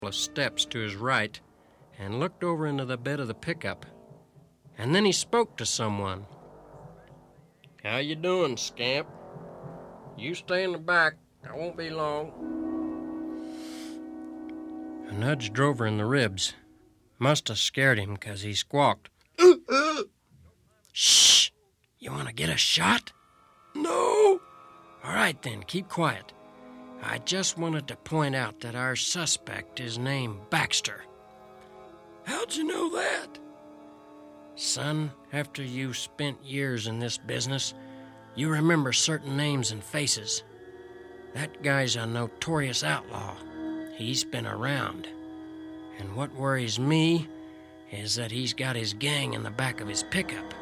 of steps to his right and looked over into the bed of the pickup. And then he spoke to someone. "How you doing, scamp? You stay in the back. I won't be long." A nudge drove her in the ribs. Must have scared him, 'cause he squawked. "Shh! You want to get a shot?" "No." "All right, then. Keep quiet. I just wanted to point out that our suspect is named Baxter." "How'd you know that?" "Son, after you've spent years in this business, you remember certain names and faces. That guy's a notorious outlaw. He's been around. And what worries me is that he's got his gang in the back of his pickup."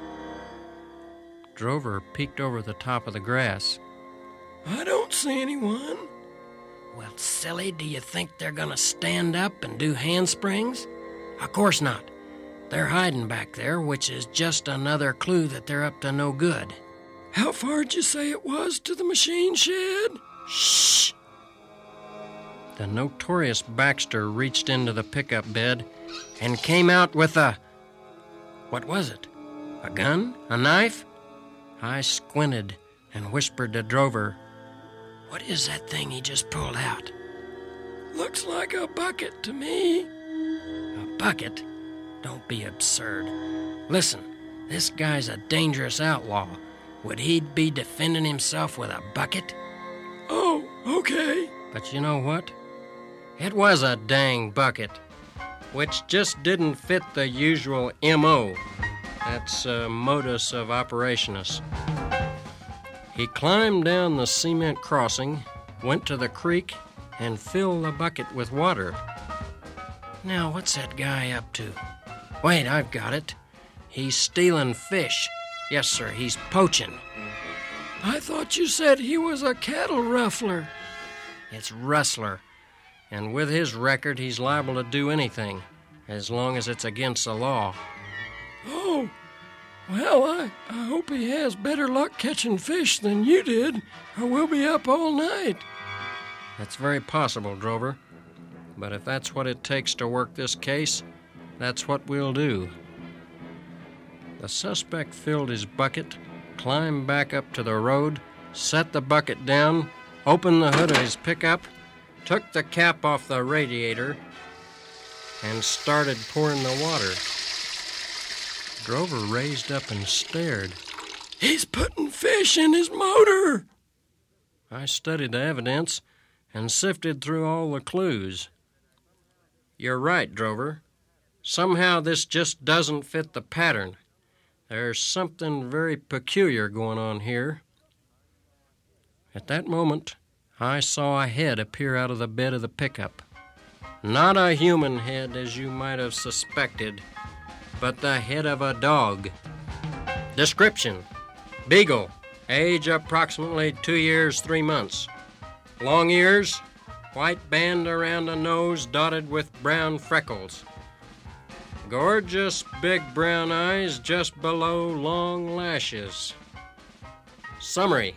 Drover peeked over the top of the grass. "I don't see anyone." "Well, silly, do you think they're going to stand up and do handsprings? Of course not. They're hiding back there, which is just another clue that they're up to no good." "How far'd you say it was to the machine shed?" "Shh!" The notorious Baxter reached into the pickup bed and came out with what was it? A gun? A knife? I squinted and whispered to Drover, "What is that thing he just pulled out?" "Looks like a bucket to me." "A bucket? Don't be absurd. Listen, this guy's a dangerous outlaw. Would he be defending himself with a bucket?" "Oh, okay." But you know what? It was a dang bucket, which just didn't fit the usual M.O. That's modus of operationis. He climbed down the cement crossing, went to the creek, and filled the bucket with water. Now, what's that guy up to? Wait, I've got it. He's stealing fish. Yes, sir, he's poaching. "I thought you said he was a cattle ruffler." "It's rustler. And with his record, he's liable to do anything, as long as it's against the law." "Oh, well, I hope he has better luck catching fish than you did, or we'll be up all night." "That's very possible, Drover. But if that's what it takes to work this case, that's what we'll do." The suspect filled his bucket, climbed back up to the road, set the bucket down, opened the hood of his pickup, took the cap off the radiator, and started pouring the water. Drover raised up and stared. "He's putting fish in his motor." I studied the evidence and sifted through all the clues. "You're right, Drover. Somehow this just doesn't fit the pattern. There's something very peculiar going on here." At that moment, I saw a head appear out of the bed of the pickup. Not a human head, as you might have suspected, but the head of a dog. Description: beagle, age approximately 2 years, 3 months. Long ears, white band around the nose dotted with brown freckles. Gorgeous big brown eyes just below long lashes. Summary: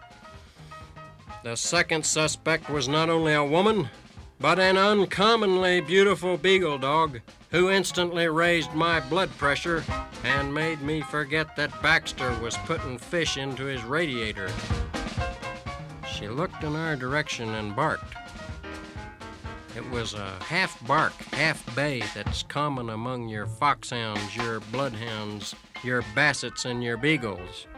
the second suspect was not only a woman, but an uncommonly beautiful beagle dog who instantly raised my blood pressure and made me forget that Baxter was putting fish into his radiator. She looked in our direction and barked. It was a half bark, half bay that's common among your foxhounds, your bloodhounds, your bassets, and your beagles.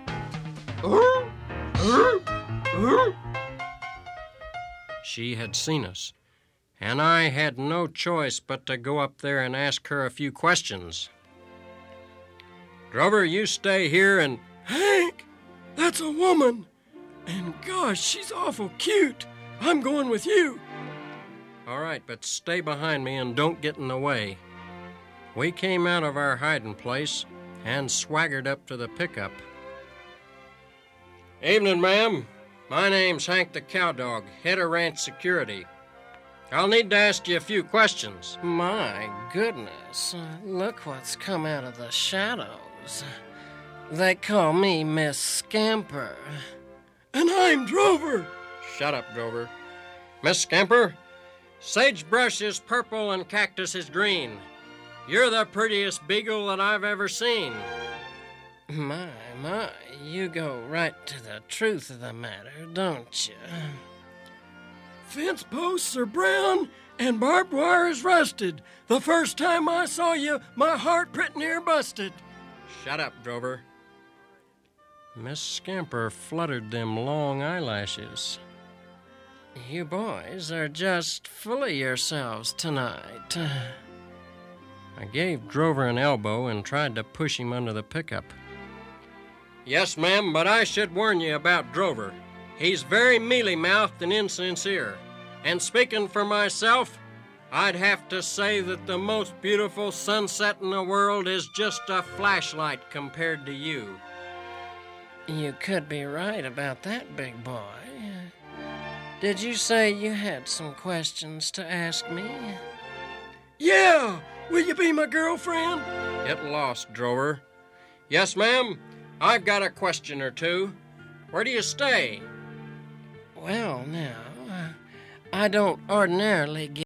She had seen us, and I had no choice but to go up there and ask her a few questions. "Drover, you stay here and..." "Hank, that's a woman. And gosh, she's awful cute. I'm going with you." "All right, but stay behind me and don't get in the way." We came out of our hiding place and swaggered up to the pickup. "Evening, ma'am. My name's Hank the Cowdog, head of ranch security. I'll need to ask you a few questions." My goodness, look what's come out of the shadows. They call me Miss Scamper. "And I'm Drover." "Shut up, Drover. Miss Scamper, Sagebrush is purple and cactus is green. You're the prettiest beagle that I've ever seen. My, you go right to the truth of the matter, don't you? Fence posts are brown and barbed wire is rusted. The first time I saw you, my heart pretty near busted. Shut up, Drover. Miss Scamper fluttered them long eyelashes. You boys are just full of yourselves tonight. I gave Drover an elbow and tried to push him under the pickup. Yes, ma'am, but I should warn you about Drover. He's very mealy-mouthed and insincere. And speaking for myself, I'd have to say that the most beautiful sunset in the world is just a flashlight compared to you. You could be right about that, big boy. Did you say you had some questions to ask me? Yeah! Will you be my girlfriend? Get lost, Drover. Yes, ma'am. I've got a question or two. Where do you stay? Well, now, I don't ordinarily get